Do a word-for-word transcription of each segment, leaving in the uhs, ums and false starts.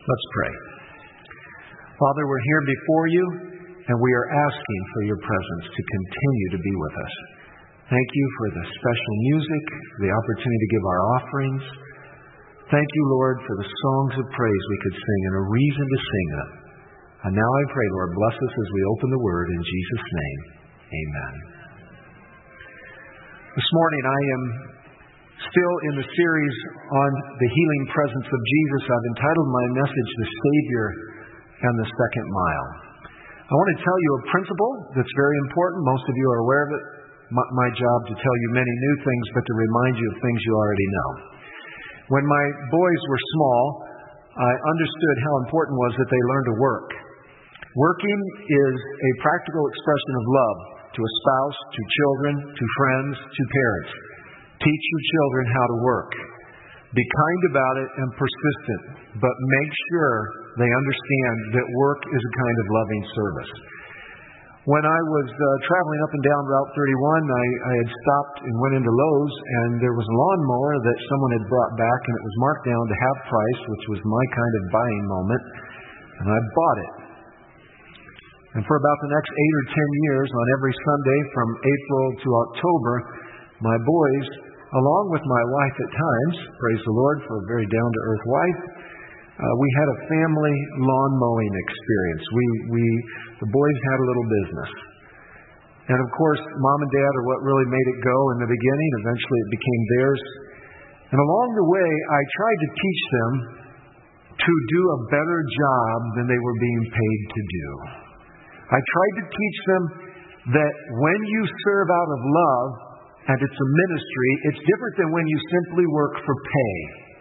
Let's pray. Father, we're here before you, and we are asking for your presence to continue to be with us. Thank you for the special music, the opportunity to give our offerings. Thank you, Lord, for the songs of praise we could sing and a reason to sing them. And now I pray, Lord, bless us as we open the Word in Jesus' name. Amen. This morning I am still in the series on the healing presence of Jesus. I've entitled my message, The Savior and the Second Mile. I want to tell you a principle that's very important. Most of you are aware of it. My, my job to tell you many new things, but to remind you of things you already know. When my boys were small, I understood how important it was that they learn to work. Working is a practical expression of love to a spouse, to children, to friends, to parents. Teach your children how to work. Be kind about it and persistent, but make sure they understand that work is a kind of loving service. When I was uh, traveling up and down Route thirty-one, I, I had stopped and went into Lowe's, and there was a lawnmower that someone had brought back, and it was marked down to half price, which was my kind of buying moment, and I bought it. And for about the next eight or ten years, on every Sunday from April to October, my boys, along with my wife at times, praise the Lord for a very down-to-earth wife, uh, we had a family lawn mowing experience. We, we, the boys had a little business. And of course, Mom and Dad are what really made it go in the beginning. Eventually it became theirs. And along the way, I tried to teach them to do a better job than they were being paid to do. I tried to teach them that when you serve out of love, and it's a ministry, it's different than when you simply work for pay.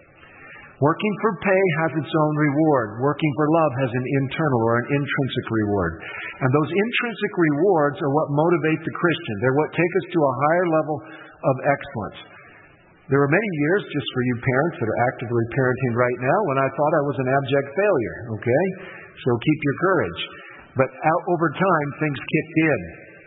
Working for pay has its own reward. Working for love has an internal or an intrinsic reward. And those intrinsic rewards are what motivate the Christian. They're what take us to a higher level of excellence. There were many years, just for you parents that are actively parenting right now, when I thought I was an abject failure, okay? So keep your courage. But out over time, things kicked in.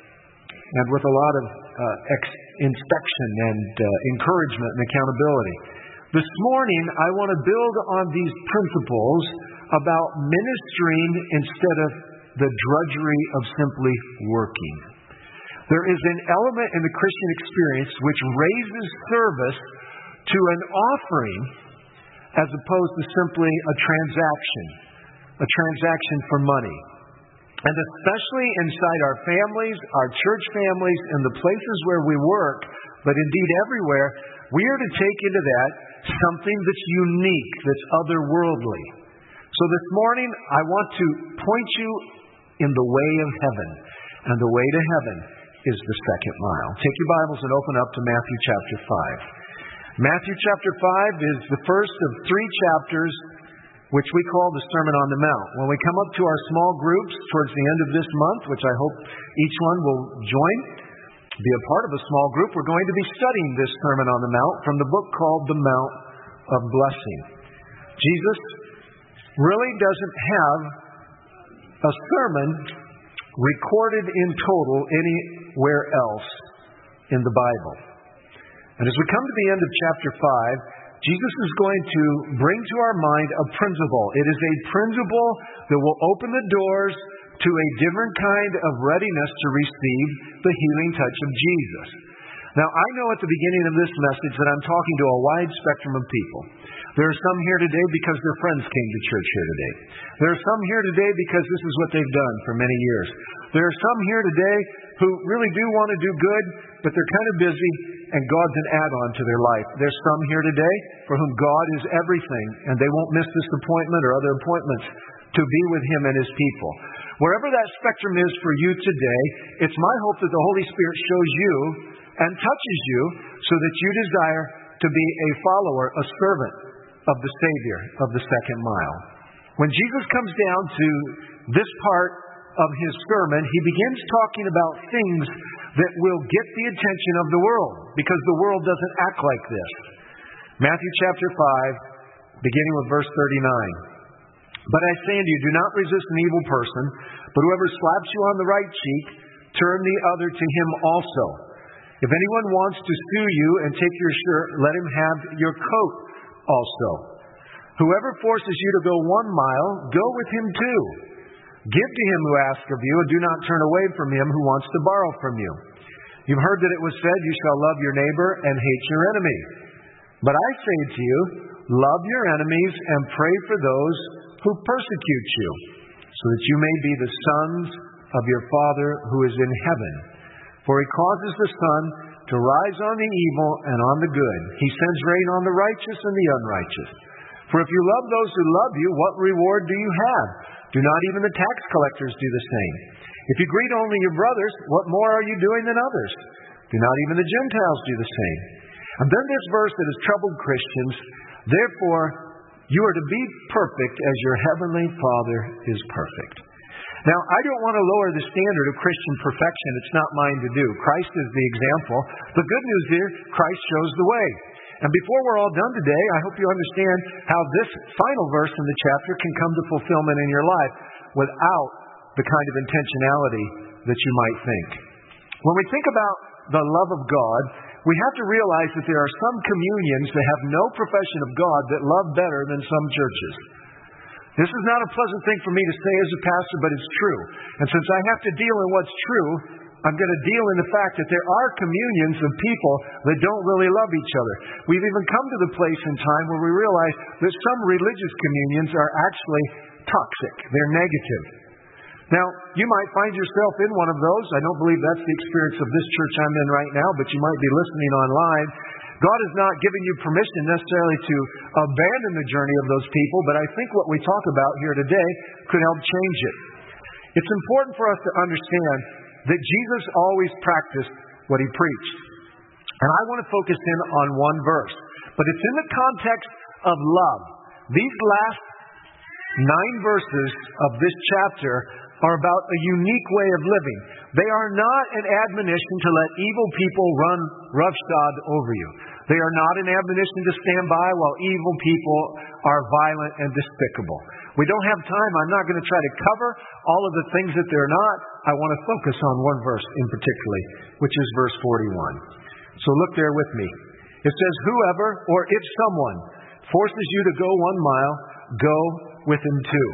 And with a lot of uh, ex- inspection and uh, encouragement and accountability. This morning, I want to build on these principles about ministering instead of the drudgery of simply working. There is an element in the Christian experience which raises service to an offering as opposed to simply a transaction, a transaction for money. And especially inside our families, our church families, and the places where we work, but indeed everywhere, we are to take into that something that's unique, that's otherworldly. So this morning, I want to point you in the way of heaven. And the way to heaven is the second mile. Take your Bibles and open up to Matthew chapter five. Matthew chapter five is the first of three chapters which we call the Sermon on the Mount. When we come up to our small groups towards the end of this month, which I hope each one will join, be a part of a small group, we're going to be studying this Sermon on the Mount from the book called The Mount of Blessing. Jesus really doesn't have a sermon recorded in total anywhere else in the Bible. And as we come to the end of chapter five, Jesus is going to bring to our mind a principle. It is a principle that will open the doors to a different kind of readiness to receive the healing touch of Jesus. Now, I know at the beginning of this message that I'm talking to a wide spectrum of people. There are some here today because their friends came to church here today. There are some here today because this is what they've done for many years. There are some here today who really do want to do good, but they're kind of busy, and God's an add-on to their life. There's some here today for whom God is everything, and they won't miss this appointment or other appointments to be with Him and His people. Wherever that spectrum is for you today, it's my hope that the Holy Spirit shows you and touches you so that you desire to be a follower, a servant of the Savior of the second mile. When Jesus comes down to this part of His sermon, He begins talking about things that will get the attention of the world, because the world doesn't act like this. Matthew chapter five, beginning with verse thirty-nine. But I say unto you, do not resist an evil person, but whoever slaps you on the right cheek, turn the other to him also. If anyone wants to sue you and take your shirt, let him have your coat also. Whoever forces you to go one mile, go with him two. Give to him who asks of you, and do not turn away from him who wants to borrow from you. You've heard that it was said, you shall love your neighbor and hate your enemy. But I say to you, love your enemies and pray for those who persecute you, so that you may be the sons of your Father who is in heaven. For he causes the sun to rise on the evil and on the good. He sends rain on the righteous and the unrighteous. For if you love those who love you, what reward do you have? Do not even the tax collectors do the same? If you greet only your brothers, what more are you doing than others? Do not even the Gentiles do the same? And then this verse that has troubled Christians, therefore you are to be perfect as your heavenly Father is perfect. Now, I don't want to lower the standard of Christian perfection. It's not mine to do. Christ is the example. The good news here, Christ shows the way. And before we're all done today, I hope you understand how this final verse in the chapter can come to fulfillment in your life without the kind of intentionality that you might think. When we think about the love of God, we have to realize that there are some communions that have no profession of God that love better than some churches. This is not a pleasant thing for me to say as a pastor, but it's true. And since I have to deal in what's true, I'm going to deal in the fact that there are communions of people that don't really love each other. We've even come to the place in time where we realize that some religious communions are actually toxic. They're negative. Now, you might find yourself in one of those. I don't believe that's the experience of this church I'm in right now, but you might be listening online. God has not given you permission necessarily to abandon the journey of those people, but I think what we talk about here today could help change it. It's important for us to understand that Jesus always practiced what he preached. And I want to focus in on one verse, but it's in the context of love. These last nine verses of this chapter are about a unique way of living. They are not an admonition to let evil people run roughshod over you. They are not an admonition to stand by while evil people are violent and despicable. We don't have time. I'm not going to try to cover all of the things that they're not. I want to focus on one verse in particular, which is verse forty-one. So look there with me. It says, whoever or if someone forces you to go one mile, go with him two.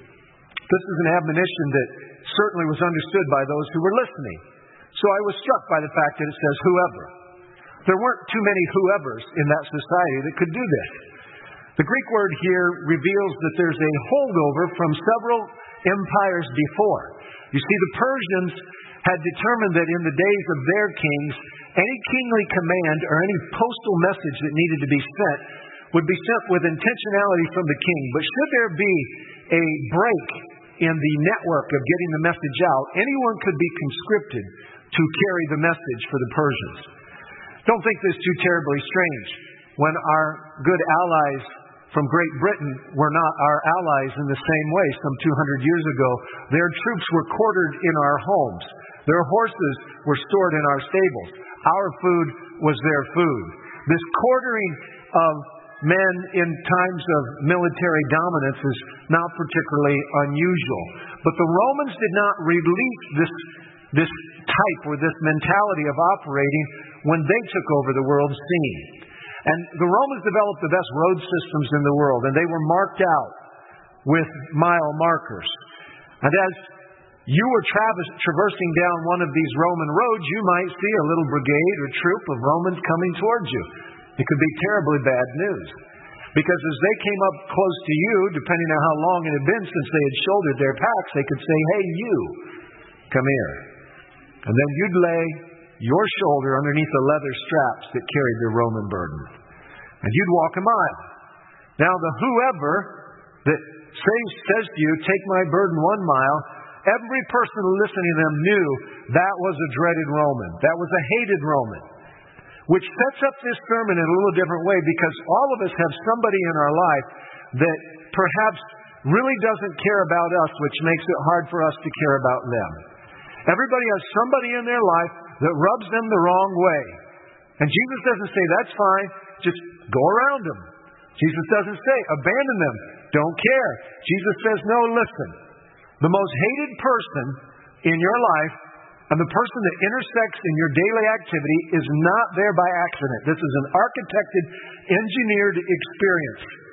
This is an admonition that certainly was understood by those who were listening. So I was struck by the fact that it says whoever. There weren't too many whoever's in that society that could do this. The Greek word here reveals that there's a holdover from several empires before. You see, the Persians had determined that in the days of their kings, any kingly command or any postal message that needed to be sent would be sent with intentionality from the king. But should there be a break in the network of getting the message out, anyone could be conscripted to carry the message for the Persians. Don't think this too terribly strange. When our good allies from Great Britain were not our allies in the same way some two hundred years ago, their troops were quartered in our homes. Their horses were stored in our stables. Our food was their food. This quartering of men in times of military dominance is not particularly unusual. But the Romans did not release this, this type or this mentality of operating when they took over the world scene. And the Romans developed the best road systems in the world, and they were marked out with mile markers. And as you were travis- traversing down one of these Roman roads, you might see a little brigade or troop of Romans coming towards you. It could be terribly bad news. Because as they came up close to you, depending on how long it had been since they had shouldered their packs, they could say, hey, you, come here. And then you'd lay your shoulder underneath the leather straps that carried the Roman burden. And you'd walk a mile. Now, the whoever that says, says to you, take my burden one mile, every person listening to them knew that was a dreaded Roman. That was a hated Roman. Which sets up this sermon in a little different way, because all of us have somebody in our life that perhaps really doesn't care about us, which makes it hard for us to care about them. Everybody has somebody in their life that rubs them the wrong way. And Jesus doesn't say, that's fine, just go around them. Jesus doesn't say, abandon them, don't care. Jesus says, no, listen. The most hated person in your life and the person that intersects in your daily activity is not there by accident. This is an architected, engineered experience.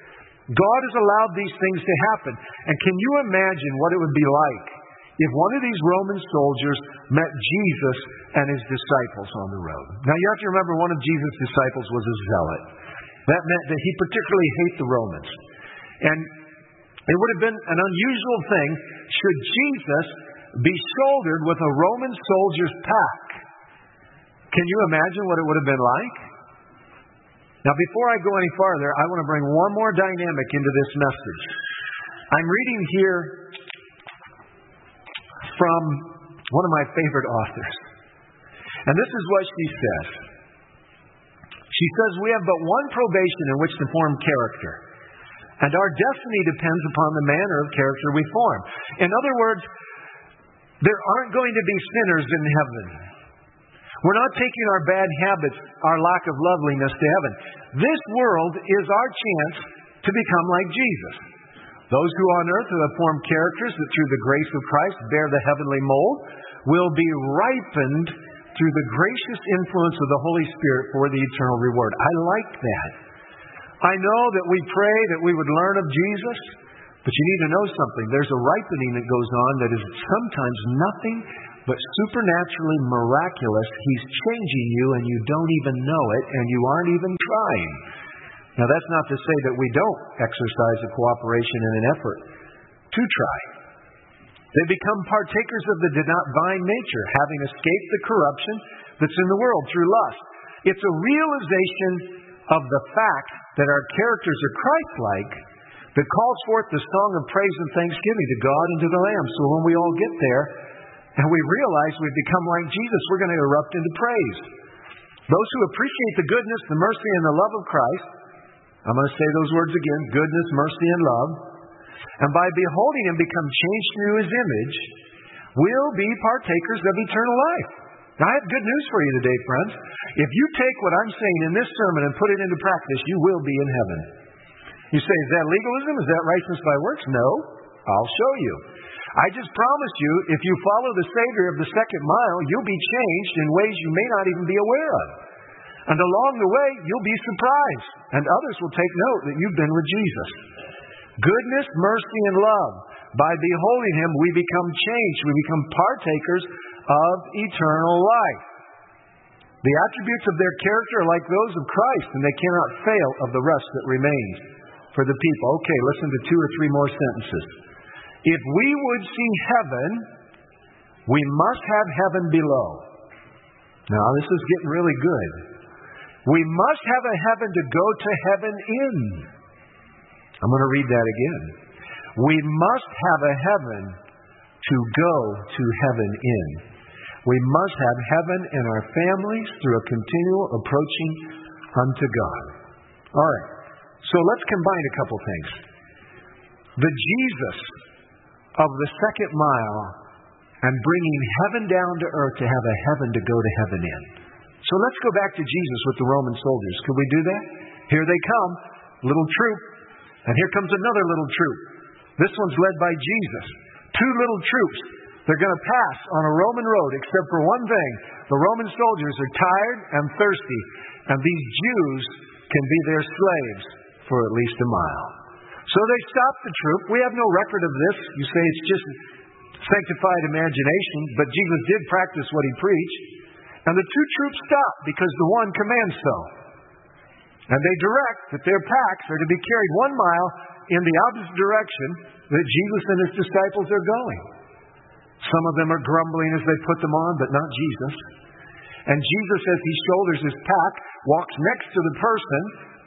God has allowed these things to happen. And can you imagine what it would be like if one of these Roman soldiers met Jesus and his disciples on the road? Now you have to remember, one of Jesus' disciples was a zealot. That meant that he particularly hated the Romans. And it would have been an unusual thing should Jesus be shouldered with a Roman soldier's pack. Can you imagine what it would have been like? Now, before I go any farther, I want to bring one more dynamic into this message. I'm reading here from one of my favorite authors. And this is what she says. She says, "We have but one probation in which to form character, and our destiny depends upon the manner of character we form." In other words, there aren't going to be sinners in heaven. We're not taking our bad habits, our lack of loveliness to heaven. This world is our chance to become like Jesus. Those who on earth have formed characters that through the grace of Christ bear the heavenly mold will be ripened through the gracious influence of the Holy Spirit for the eternal reward. I like that. I know that we pray that we would learn of Jesus, but you need to know something. There's a ripening that goes on that is sometimes nothing but supernaturally miraculous. He's changing you and you don't even know it, and you aren't even trying. Now, that's not to say that we don't exercise a cooperation and an effort to try. They become partakers of the divine nature, having escaped the corruption that's in the world through lust. It's a realization of the fact that our characters are Christ-like that calls forth the song of praise and thanksgiving to God and to the Lamb. So when we all get there and we realize we've become like Jesus, we're going to erupt into praise. Those who appreciate the goodness, the mercy, and the love of Christ, I'm going to say those words again, goodness, mercy, and love, and by beholding Him become changed through His image, will be partakers of eternal life. Now, I have good news for you today, friends. If you take what I'm saying in this sermon and put it into practice, you will be in heaven. You say, is that legalism? Is that righteousness by works? No. I'll show you. I just promise you, if you follow the Savior of the second mile, you'll be changed in ways you may not even be aware of. And along the way, you'll be surprised, and others will take note that you've been with Jesus. Goodness, mercy, and love. By beholding Him, we become changed. We become partakers of eternal life. The attributes of their character are like those of Christ, and they cannot fail of the rest that remains for the people. Okay, listen to two or three more sentences. If we would see heaven, we must have heaven below. Now, this is getting really good. We must have a heaven to go to heaven in. I'm going to read that again. We must have a heaven to go to heaven in. We must have heaven in our families through a continual approaching unto God. All right. So let's combine a couple things. The Jesus of the second mile and bringing heaven down to earth to have a heaven to go to heaven in. So let's go back to Jesus with the Roman soldiers. Could we do that? Here they come, little troop, and here comes another little troop. This one's led by Jesus. Two little troops. They're going to pass on a Roman road, except for one thing. The Roman soldiers are tired and thirsty, and these Jews can be their slaves for at least a mile. So they stop the troop. We have no record of this. You say it's just sanctified imagination, but Jesus did practice what He preached. And the two troops stop because the one commands so. And they direct that their packs are to be carried one mile in the opposite direction that Jesus and His disciples are going. Some of them are grumbling as they put them on, but not Jesus. And Jesus, as He shoulders His pack, walks next to the person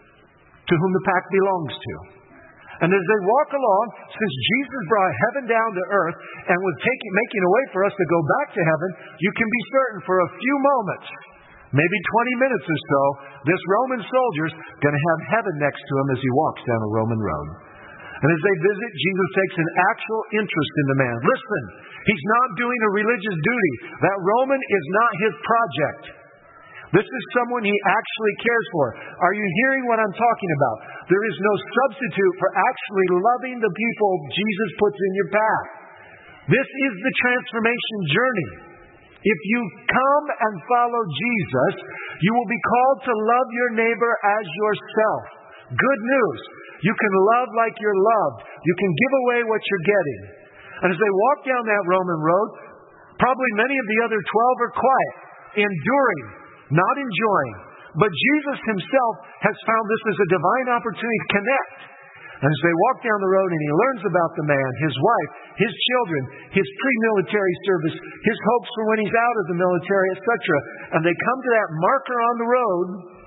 to whom the pack belongs to. And as they walk along, since Jesus brought heaven down to earth and was taking, making a way for us to go back to heaven, you can be certain for a few moments, maybe twenty minutes or so, this Roman soldier's going to have heaven next to him as he walks down a Roman road. And as they visit, Jesus takes an actual interest in the man. Listen, he's not doing a religious duty. That Roman is not his project. This is someone he actually cares for. Are you hearing what I'm talking about? There is no substitute for actually loving the people Jesus puts in your path. This is the transformation journey. If you come and follow Jesus, you will be called to love your neighbor as yourself. Good news. You can love like you're loved. You can give away what you're getting. And as they walk down that Roman road, probably many of the other twelve are quiet, enduring, not enjoying. But Jesus himself has found this as a divine opportunity to connect. And as they walk down the road and he learns about the man, his wife, his children, his pre-military service, his hopes for when he's out of the military, et cetera. And they come to that marker on the road.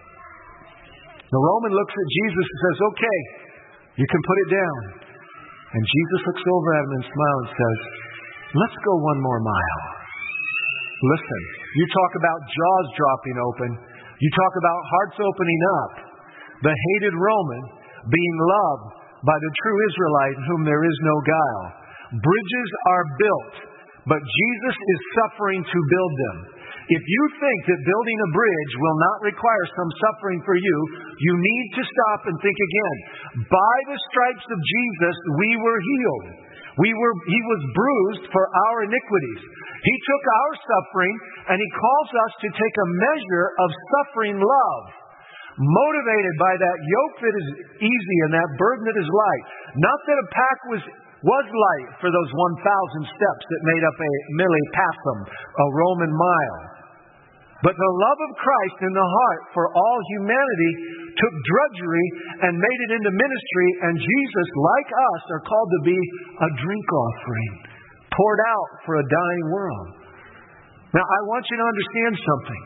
The Roman looks at Jesus and says, okay, you can put it down. And Jesus looks over at him and smiles and says, let's go one more mile. Listen, you talk about jaws dropping open. You talk about hearts opening up. The hated Roman being loved by the true Israelite in whom there is no guile. Bridges are built, but Jesus is suffering to build them. If you think that building a bridge will not require some suffering for you, you need to stop and think again. By the stripes of Jesus, we were healed. We were, he was bruised for our iniquities. He took our suffering, and he calls us to take a measure of suffering love, motivated by that yoke that is easy and that burden that is light. Not that a pack was was light for those one thousand steps that made up a millipasum, a Roman mile. But the love of Christ in the heart for all humanity took drudgery and made it into ministry, and Jesus, like us, are called to be a drink offering, poured out for a dying world. Now, I want you to understand something.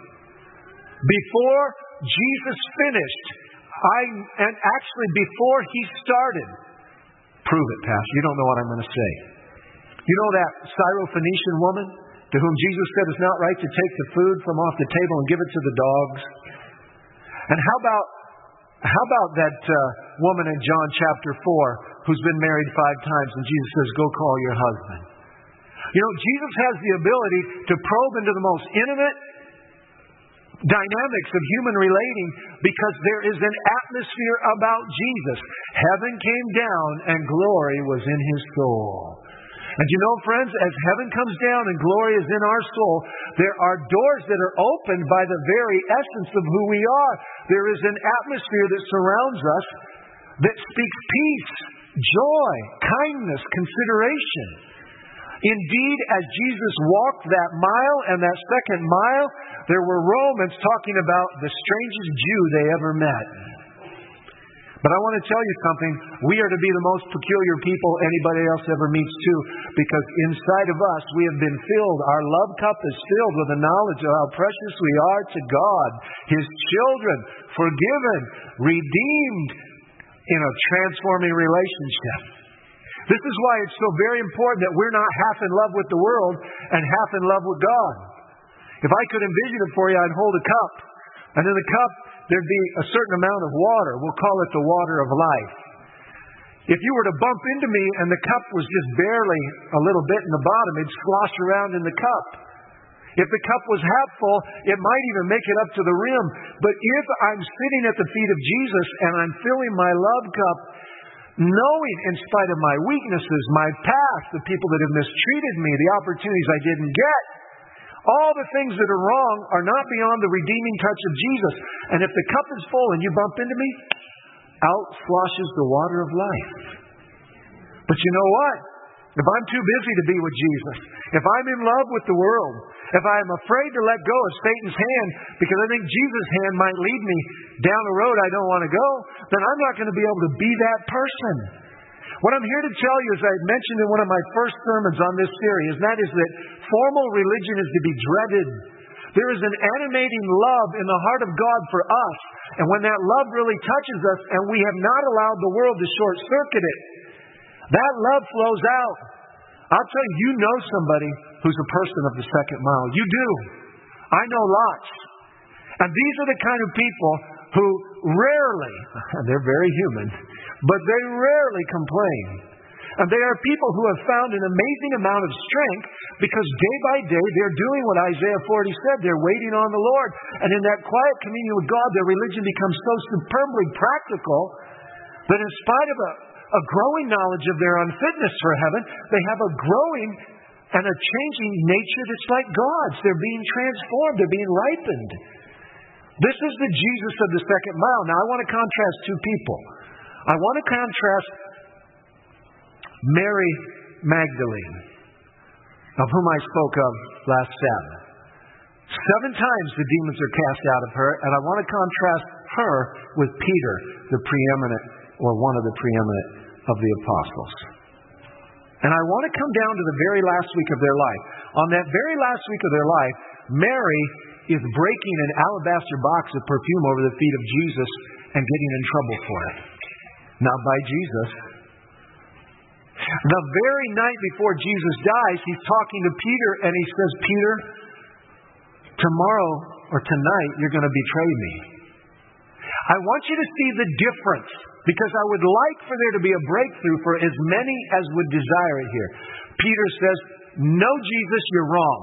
Before Jesus finished, I and actually before he started, prove it, Pastor. You don't know what I'm going to say. You know that Syrophoenician woman to whom Jesus said it's not right to take the food from off the table and give it to the dogs? And how about how about that uh, woman in John chapter four who's been married five times and Jesus says, go call your husband? You know, Jesus has the ability to probe into the most intimate dynamics of human relating because there is an atmosphere about Jesus. Heaven came down and glory was in his soul. And you know, friends, as heaven comes down and glory is in our soul, there are doors that are opened by the very essence of who we are. There is an atmosphere that surrounds us that speaks peace, joy, kindness, consideration. Indeed, as Jesus walked that mile and that second mile, there were Romans talking about the strangest Jew they ever met. But I want to tell you something. We are to be the most peculiar people anybody else ever meets too, because inside of us we have been filled. Our love cup is filled with the knowledge of how precious we are to God, his children, forgiven, redeemed in a transforming relationship. This is why it's so very important that we're not half in love with the world and half in love with God. If I could envision it for you, I'd hold a cup. And in the cup, there'd be a certain amount of water. We'll call it the water of life. If you were to bump into me and the cup was just barely a little bit in the bottom, it'd slosh around in the cup. If the cup was half full, it might even make it up to the rim. But if I'm sitting at the feet of Jesus and I'm filling my love cup, knowing in spite of my weaknesses, my past, the people that have mistreated me, the opportunities I didn't get, all the things that are wrong are not beyond the redeeming touch of Jesus. And if the cup is full and you bump into me, out sloshes the water of life. But you know what? If I'm too busy to be with Jesus, if I'm in love with the world, if I'm afraid to let go of Satan's hand because I think Jesus' hand might lead me down a road I don't want to go, then I'm not going to be able to be that person. What I'm here to tell you, as I mentioned in one of my first sermons on this series, and that is that formal religion is to be dreaded. There is an animating love in the heart of God for us. And when that love really touches us and we have not allowed the world to short-circuit it, that love flows out. I'll tell you, you know somebody who's a person of the second mile. You do. I know lots. And these are the kind of people who rarely, they're very human, but they rarely complain. And they are people who have found an amazing amount of strength because day by day they're doing what Isaiah forty said. They're waiting on the Lord. And in that quiet communion with God, their religion becomes so superbly practical that in spite of a, a growing knowledge of their unfitness for heaven, they have a growing and a changing nature that's like God's. They're being transformed. They're being ripened. This is the Jesus of the second mile. Now, I want to contrast two people. I want to contrast Mary Magdalene, of whom I spoke of last Sabbath. Seven times the demons are cast out of her, and I want to contrast her with Peter, the preeminent, or one of the preeminent of the apostles. And I want to come down to the very last week of their life. On that very last week of their life, Mary is breaking an alabaster box of perfume over the feet of Jesus and getting in trouble for it. Not by Jesus. The very night before Jesus dies, he's talking to Peter and he says, Peter, tomorrow or tonight you're going to betray me. I want you to see the difference, because I would like for there to be a breakthrough for as many as would desire it here. Peter says, no, Jesus, you're wrong.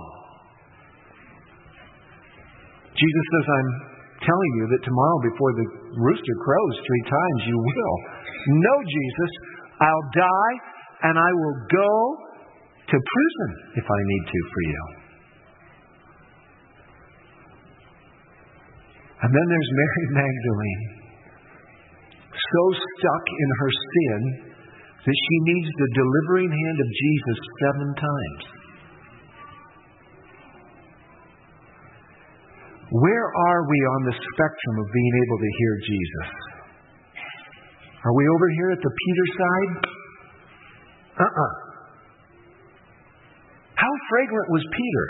Jesus says, I'm telling you that tomorrow before the rooster crows three times, you will. No, Jesus, I'll die and I will go to prison if I need to for you. And then there's Mary Magdalene, so stuck in her sin that she needs the delivering hand of Jesus seven times. Where are we on the spectrum of being able to hear Jesus? Are we over here at the Peter side? Uh-uh. How fragrant was Peter?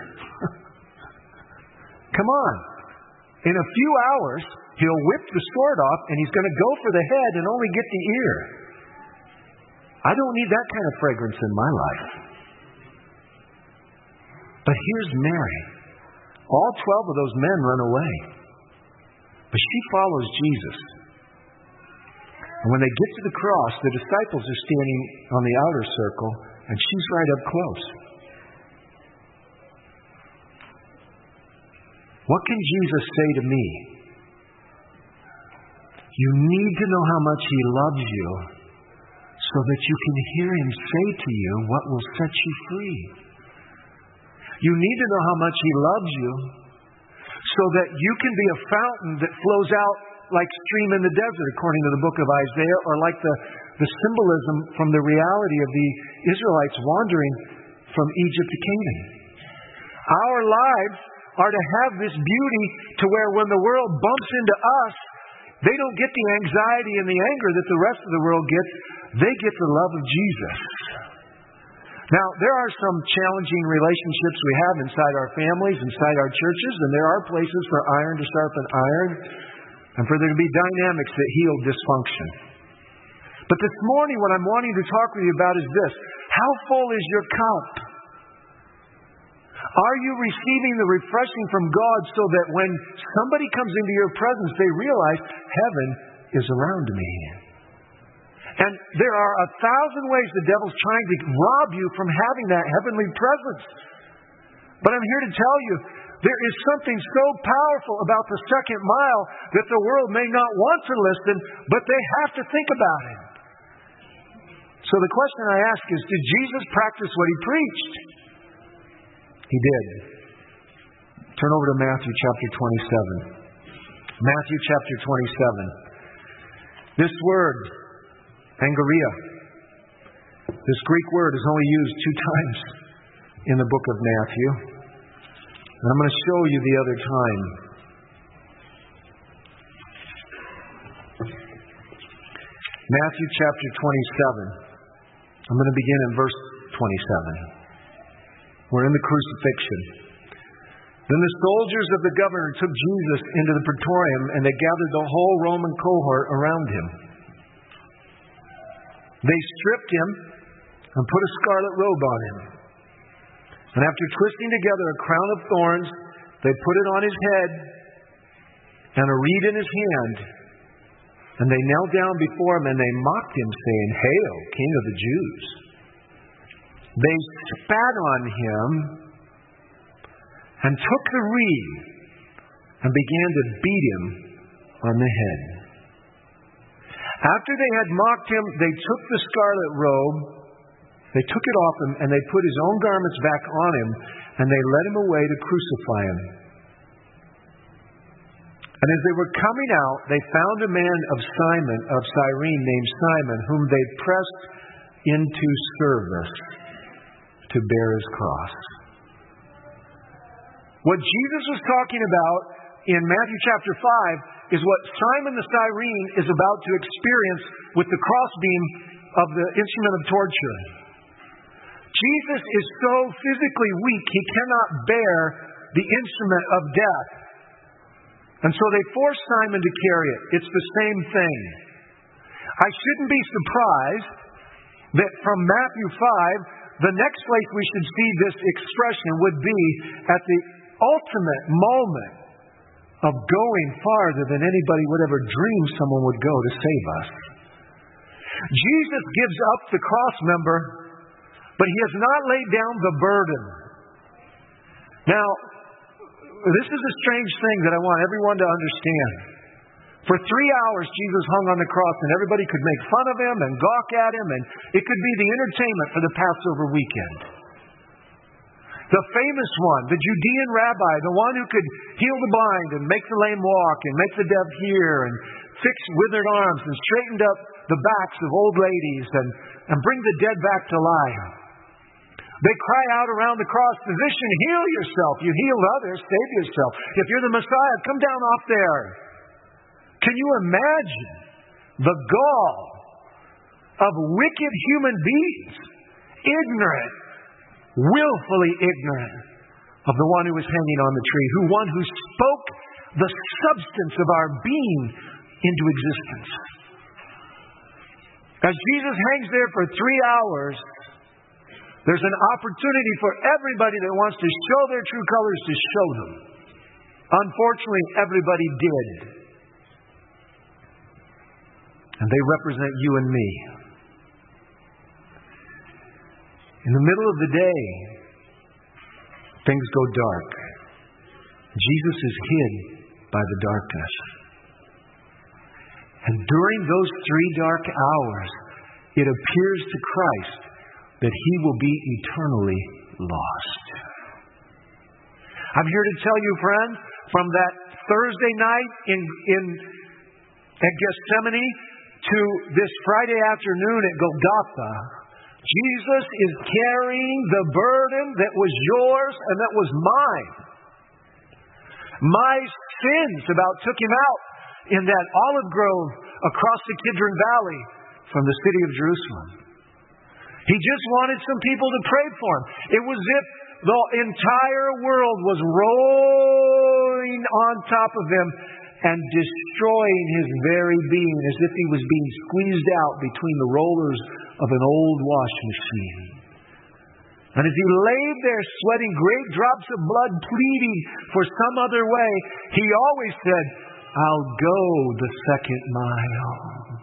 Come on. In a few hours, he'll whip the sword off and he's going to go for the head and only get the ear. I don't need that kind of fragrance in my life. But here's Mary. All twelve of those men run away. But she follows Jesus. And when they get to the cross, the disciples are standing on the outer circle and she's right up close. What can Jesus say to me? You need to know how much He loves you so that you can hear Him say to you what will set you free. You need to know how much He loves you so that you can be a fountain that flows out like stream in the desert, according to the book of Isaiah, or like the, the symbolism from the reality of the Israelites wandering from Egypt to Canaan. Our lives are to have this beauty to where when the world bumps into us, they don't get the anxiety and the anger that the rest of the world gets. They get the love of Jesus. Now, there are some challenging relationships we have inside our families, inside our churches, and there are places for iron to sharpen iron, and for there to be dynamics that heal dysfunction. But this morning, what I'm wanting to talk with you about is this. How full is your cup? Are you receiving the refreshing from God so that when somebody comes into your presence, they realize heaven is around me? And there are a thousand ways the devil's trying to rob you from having that heavenly presence. But I'm here to tell you, there is something so powerful about the second mile that the world may not want to listen, but they have to think about it. So the question I ask is, did Jesus practice what He preached? He did. Turn over to Matthew chapter twenty-seven. Matthew chapter twenty-seven. This word, angeria, this Greek word is only used two times in the book of Matthew. And I'm going to show you the other time. Matthew chapter twenty-seven. I'm going to begin in verse twenty-seven. We're in the crucifixion. Then the soldiers of the governor took Jesus into the praetorium, and they gathered the whole Roman cohort around him. They stripped him and put a scarlet robe on him. And after twisting together a crown of thorns, they put it on his head and a reed in his hand. And they knelt down before him and they mocked him, saying, "Hail, King of the Jews." They spat on him and took the reed and began to beat him on the head. After they had mocked him, they took the scarlet robe, they took it off him, and they put his own garments back on him, and they led him away to crucify him. And as they were coming out, they found a man of Simon, of Cyrene, named Simon, whom they pressed into service to bear his cross. What Jesus was talking about in Matthew chapter five is what Simon the Cyrene is about to experience with the crossbeam of the instrument of torture. Jesus is so physically weak, he cannot bear the instrument of death. And so they force Simon to carry it. It's the same thing. I shouldn't be surprised that from Matthew five, the next place we should see this expression would be at the ultimate moment of going farther than anybody would ever dream someone would go to save us. Jesus gives up the cross member, but he has not laid down the burden. Now, this is a strange thing that I want everyone to understand. For three hours, Jesus hung on the cross, and everybody could make fun of him and gawk at him, and it could be the entertainment for the Passover weekend. The famous one, the Judean rabbi, the one who could heal the blind and make the lame walk and make the deaf hear and fix withered arms and straightened up the backs of old ladies and, and bring the dead back to life. They cry out around the cross, "Physician, heal yourself. You healed others, save yourself. If you're the Messiah, come down off there." Can you imagine the gall of wicked human beings, ignorant, willfully ignorant of the one who was hanging on the tree, who one who spoke the substance of our being into existence? As Jesus hangs there for three hours, there's an opportunity for everybody that wants to show their true colors to show them. Unfortunately, everybody did. And they represent you and me. In the middle of the day, things go dark. Jesus is hid by the darkness. And during those three dark hours, it appears to Christ that he will be eternally lost. I'm here to tell you, friends, from that Thursday night in, in at Gethsemane to this Friday afternoon at Golgotha, Jesus is carrying the burden that was yours and that was mine. My sins about took him out in that olive grove across the Kidron Valley from the city of Jerusalem. He just wanted some people to pray for him. It was as if the entire world was rolling on top of him and destroying his very being, as if he was being squeezed out between the rollers of an old wash machine. And as he laid there sweating great drops of blood, pleading for some other way, he always said, "I'll go the second mile."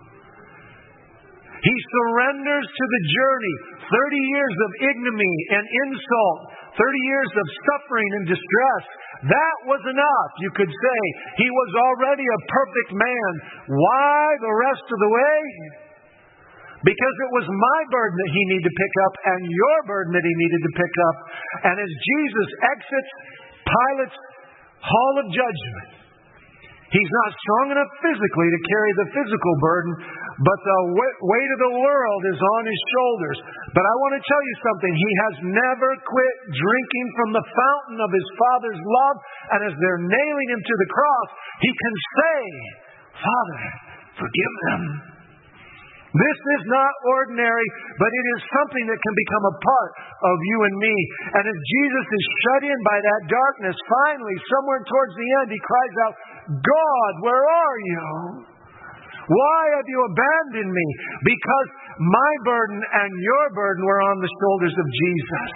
He surrenders to the journey. Thirty years of ignominy and insult. Thirty years of suffering and distress. That was enough, you could say. He was already a perfect man. Why the rest of the way? Because it was my burden that he needed to pick up and your burden that he needed to pick up. And as Jesus exits Pilate's hall of judgment, he's not strong enough physically to carry the physical burden, but the weight of the world is on his shoulders. But I want to tell you something. He has never quit drinking from the fountain of his Father's love. And as they're nailing him to the cross, he can say, "Father, forgive them." This is not ordinary, but it is something that can become a part of you and me. And as Jesus is shut in by that darkness, finally, somewhere towards the end, he cries out, "God, where are you? Why have you abandoned me?" Because my burden and your burden were on the shoulders of Jesus.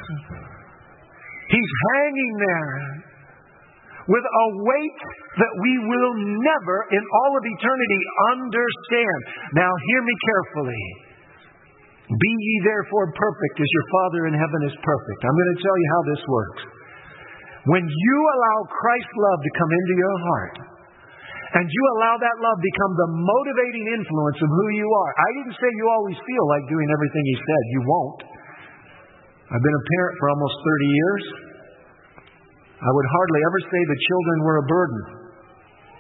He's hanging there with a weight that we will never in all of eternity understand. Now hear me carefully. "Be ye therefore perfect as your Father in heaven is perfect." I'm going to tell you how this works. When you allow Christ's love to come into your heart, and you allow that love become the motivating influence of who you are. I didn't say you always feel like doing everything he said. You won't. I've been a parent for almost thirty years. I would hardly ever say the children were a burden.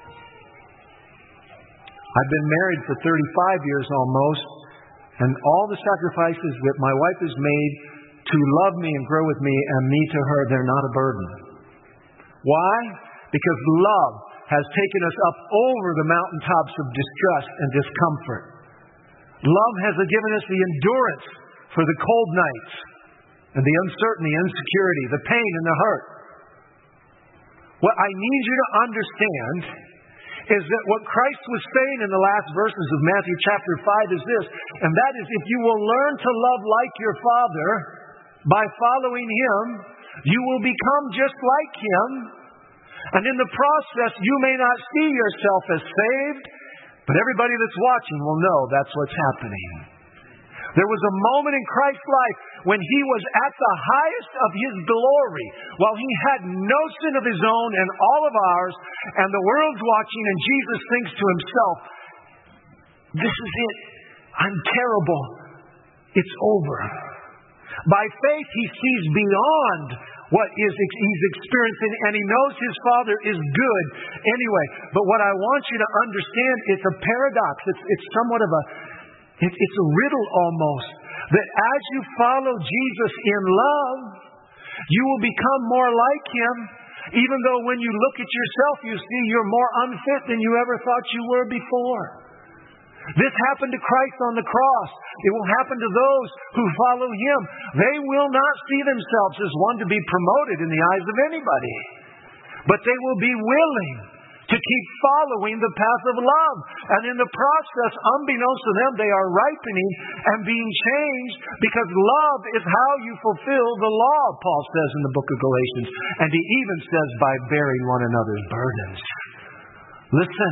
I've been married for thirty-five years almost, and all the sacrifices that my wife has made to love me and grow with me and me to her, they're not a burden. Why? Because love has taken us up over the mountaintops of distress and discomfort. Love has given us the endurance for the cold nights and the uncertainty, insecurity, the pain and the hurt. What I need you to understand is that what Christ was saying in the last verses of Matthew chapter five is this, and that is, if you will learn to love like your Father by following Him, you will become just like Him. And in the process, you may not see yourself as saved, but everybody that's watching will know that's what's happening. There was a moment in Christ's life when He was at the highest of His glory, while He had no sin of His own and all of ours, and the world's watching, and Jesus thinks to Himself, this is it. I'm terrible. It's over. By faith, He sees beyond what is he's experiencing, and he knows his Father is good anyway. But what I want you to understand, it's a paradox. It's, it's somewhat of a, it, it's a riddle almost. That as you follow Jesus in love, you will become more like Him, even though when you look at yourself, you see you're more unfit than you ever thought you were before. This happened to Christ on the cross. It will happen to those who follow Him. They will not see themselves as one to be promoted in the eyes of anybody, but they will be willing to keep following the path of love. And in the process, unbeknownst to them, they are ripening and being changed, because love is how you fulfill the law, Paul says in the book of Galatians. And he even says, by bearing one another's burdens. Listen.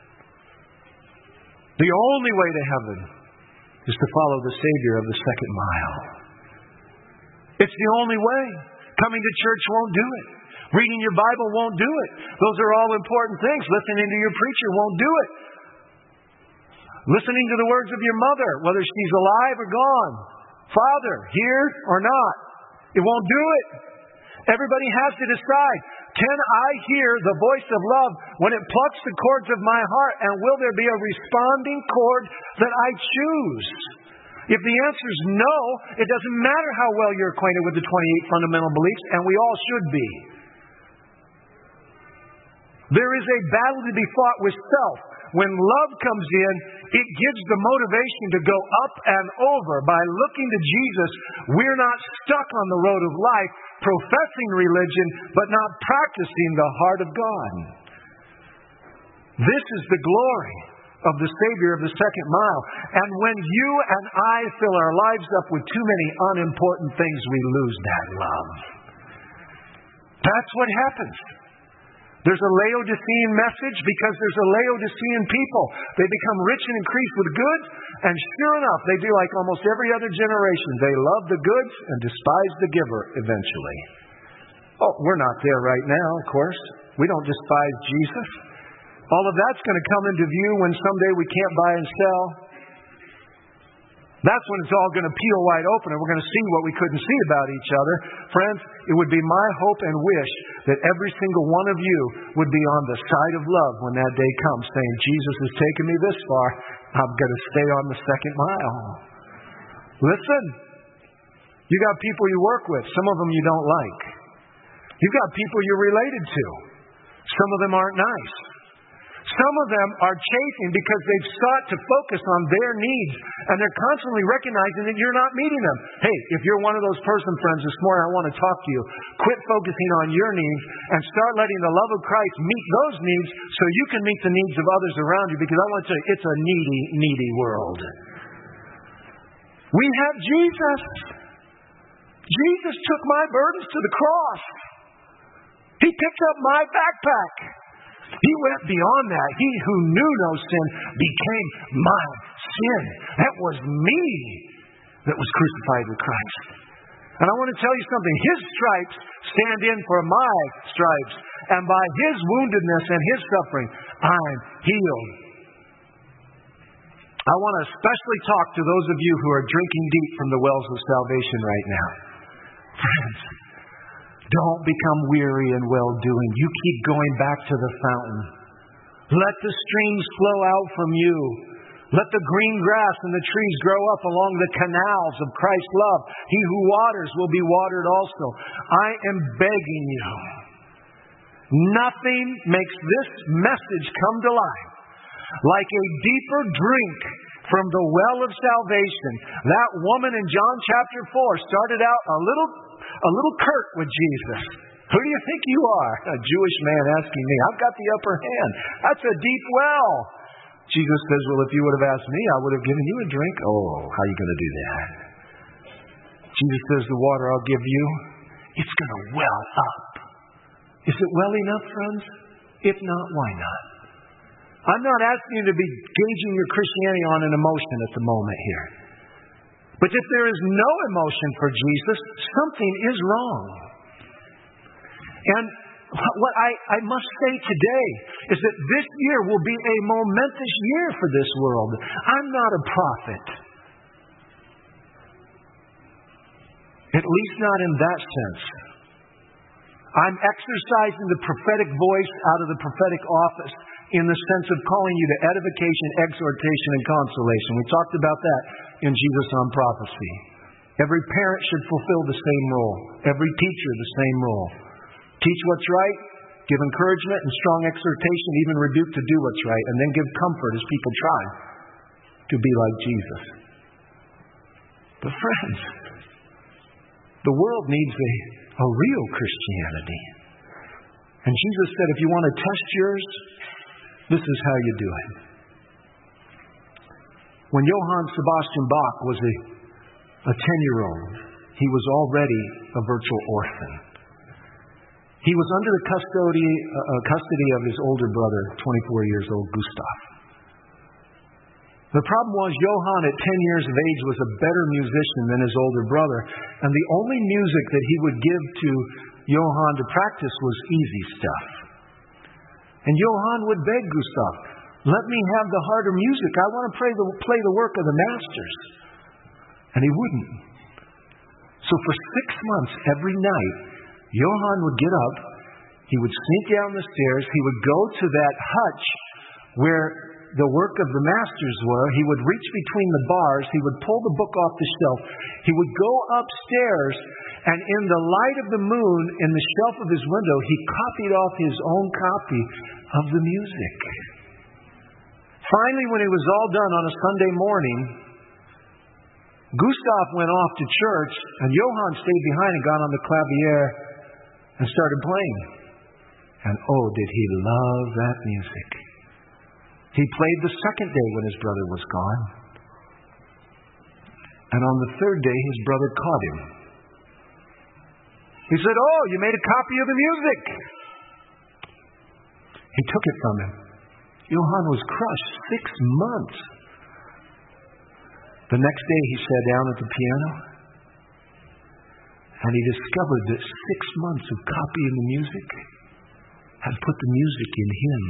The only way to heaven is to follow the Savior of the second mile. It's the only way. Coming to church won't do it. Reading your Bible won't do it. Those are all important things. Listening to your preacher won't do it. Listening to the words of your mother, whether she's alive or gone. Father, here or not. It won't do it. Everybody has to decide, can I hear the voice of love when it plucks the cords of my heart, and will there be a responding chord that I choose? If the answer is no, it doesn't matter how well you're acquainted with the twenty-eight fundamental beliefs, and we all should be. There is a battle to be fought with self. When love comes in, it gives the motivation to go up and over. By looking to Jesus, we're not stuck on the road of life, professing religion, but not practicing the heart of God. This is the glory of the Savior of the second mile. And when you and I fill our lives up with too many unimportant things, we lose that love. That's what happens. There's a Laodicean message because there's a Laodicean people. They become rich and increase with goods, and sure enough, they do like almost every other generation. They love the goods and despise the giver eventually. Oh, we're not there right now, of course. We don't despise Jesus. All of that's going to come into view when someday we can't buy and sell. That's when it's all going to peel wide open and we're going to see what we couldn't see about each other. Friends, it would be my hope and wish that every single one of you would be on the side of love when that day comes, saying, Jesus has taken me this far, I'm going to stay on the second mile. Listen, you got people you work with. Some of them you don't like. You've got people you're related to. Some of them aren't nice. Some of them are chafing because they've sought to focus on their needs, and they're constantly recognizing that you're not meeting them. Hey, if you're one of those person friends this morning, I want to talk to you. Quit focusing on your needs and start letting the love of Christ meet those needs so you can meet the needs of others around you, because I want to tell you, it's a needy, needy world. We have Jesus. Jesus took my burdens to the cross. He picked up my backpack. He went beyond that. He who knew no sin became my sin. That was me that was crucified with Christ. And I want to tell you something. His stripes stand in for my stripes. And by His woundedness and His suffering, I'm healed. I want to especially talk to those of you who are drinking deep from the wells of salvation right now. Friends, don't become weary in well-doing. You keep going back to the fountain. Let the streams flow out from you. Let the green grass and the trees grow up along the canals of Christ's love. He who waters will be watered also. I am begging you. Nothing makes this message come to life like a deeper drink from the well of salvation. That woman in John chapter four started out a little, a little curt with Jesus. Who do you think you are? A Jewish man asking me. I've got the upper hand. That's a deep well. Jesus says, well, if you would have asked me, I would have given you a drink. Oh, how are you going to do that? Jesus says, the water I'll give you, it's going to well up. Is it welling up, friends? If not, why not? I'm not asking you to be gauging your Christianity on an emotion at the moment here. But if there is no emotion for Jesus, something is wrong. And what I, I must say today is that this year will be a momentous year for this world. I'm not a prophet. At least not in that sense. I'm exercising the prophetic voice out of the prophetic office in the sense of calling you to edification, exhortation, and consolation. We talked about that in Jesus on Prophecy. Every parent should fulfill the same role. Every teacher the same role. Teach what's right, give encouragement and strong exhortation, even rebuke to do what's right, and then give comfort as people try to be like Jesus. But friends, the world needs a, a real Christianity. And Jesus said, if you want to test yours, this is how you do it. When Johann Sebastian Bach was a, a ten-year-old, he was already a virtual orphan. He was under the custody, uh, custody of his older brother, twenty-four years old, Gustav. The problem was Johann, at ten years of age, was a better musician than his older brother, and the only music that he would give to Johann to practice was easy stuff. And Johann would beg Gustav, let me have the harder music. I want to play the, play the work of the masters. And he wouldn't. So for six months, every night, Johann would get up, he would sneak down the stairs, he would go to that hutch where the work of the masters were, he would reach between the bars, he would pull the book off the shelf, he would go upstairs, and in the light of the moon, in the shelf of his window, he copied off his own copy of the music. Finally, when it was all done on a Sunday morning, Gustav went off to church, and Johann stayed behind and got on the clavier and started playing. And oh, did he love that music. He played the second day when his brother was gone. And on the third day, his brother caught him. He said, oh, you made a copy of the music. He took it from him. Johann was crushed six months. The next day he sat down at the piano and he discovered that six months of copying the music had put the music in him.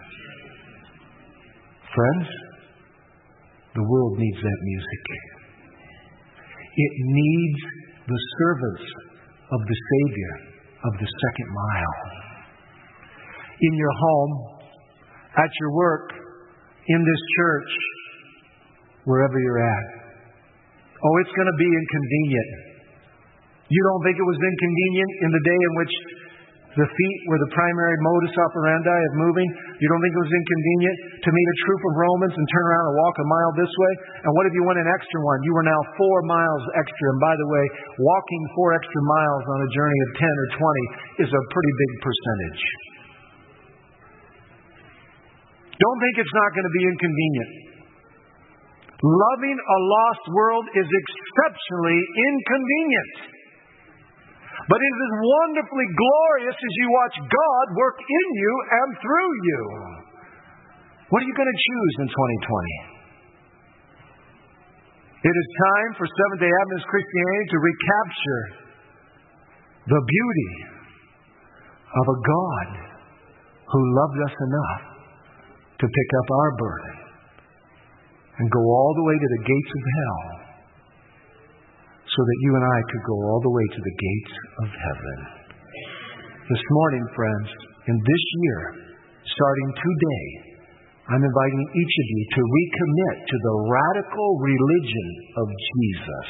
Friends, the world needs that music. It needs the servants of the Savior of the second mile. In your home, at your work, in this church, wherever you're at. Oh, it's going to be inconvenient. You don't think it was inconvenient in the day in which the feet were the primary modus operandi of moving? You don't think it was inconvenient to meet a troop of Romans and turn around and walk a mile this way? And what if you went an extra one? You were now four miles extra. And by the way, walking four extra miles on a journey of ten or twenty is a pretty big percentage. Don't think it's not going to be inconvenient. Loving a lost world is exceptionally inconvenient. But it is wonderfully glorious as you watch God work in you and through you. What are you going to choose in twenty twenty? It is time for Seventh-day Adventist Christianity to recapture the beauty of a God who loved us enough to pick up our burden and go all the way to the gates of hell so that you and I could go all the way to the gates of heaven. This morning, friends, in this year, starting today, I'm inviting each of you to recommit to the radical religion of Jesus.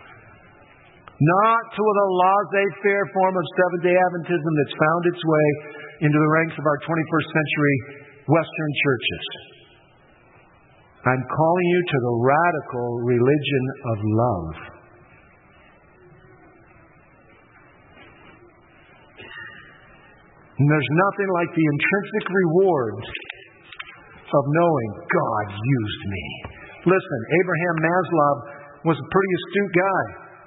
Not to the laissez-faire form of Seventh-day Adventism that's found its way into the ranks of our twenty-first century Western churches. I'm calling you to the radical religion of love. And there's nothing like the intrinsic rewards of knowing God used me. Listen, Abraham Maslow was a pretty astute guy.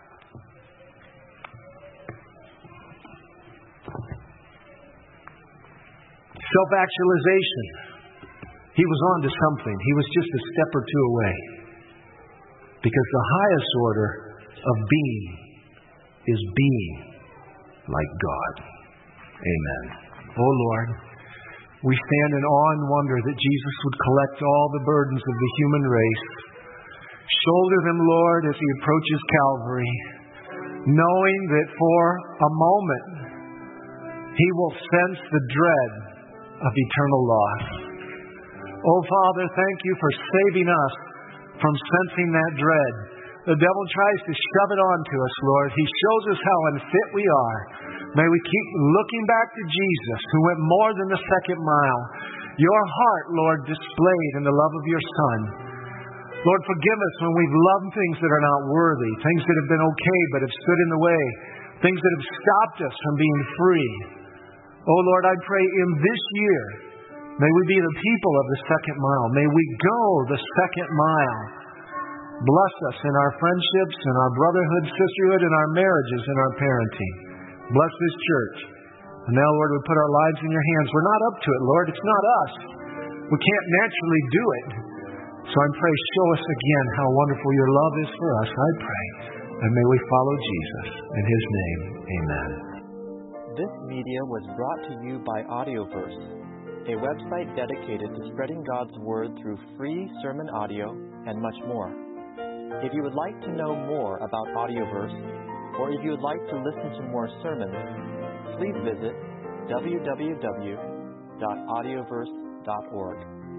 Self-actualization. He was on to something. He was just a step or two away. Because the highest order of being is being like God. Amen. Oh Lord, we stand in awe and wonder that Jesus would collect all the burdens of the human race. Shoulder them, Lord, as He approaches Calvary, knowing that for a moment He will sense the dread of eternal loss. Oh Father, thank You for saving us from sensing that dread. The devil tries to shove it onto us, Lord. He shows us how unfit we are. May we keep looking back to Jesus, who went more than the second mile. Your heart, Lord, displayed in the love of Your Son. Lord, forgive us when we've loved things that are not worthy, things that have been okay but have stood in the way, things that have stopped us from being free. Oh Lord, I pray in this year, may we be the people of the second mile. May we go the second mile. Bless us in our friendships, in our brotherhood, sisterhood, in our marriages, in our parenting. Bless this church. And now, Lord, we put our lives in Your hands. We're not up to it, Lord. It's not us. We can't naturally do it. So I pray, show us again how wonderful Your love is for us, I pray. And may we follow Jesus. In His name, amen. This media was brought to you by Audioverse, a website dedicated to spreading God's Word through free sermon audio and much more. If you would like to know more about Audioverse, or if you would like to listen to more sermons, please visit w w w dot audioverse dot org.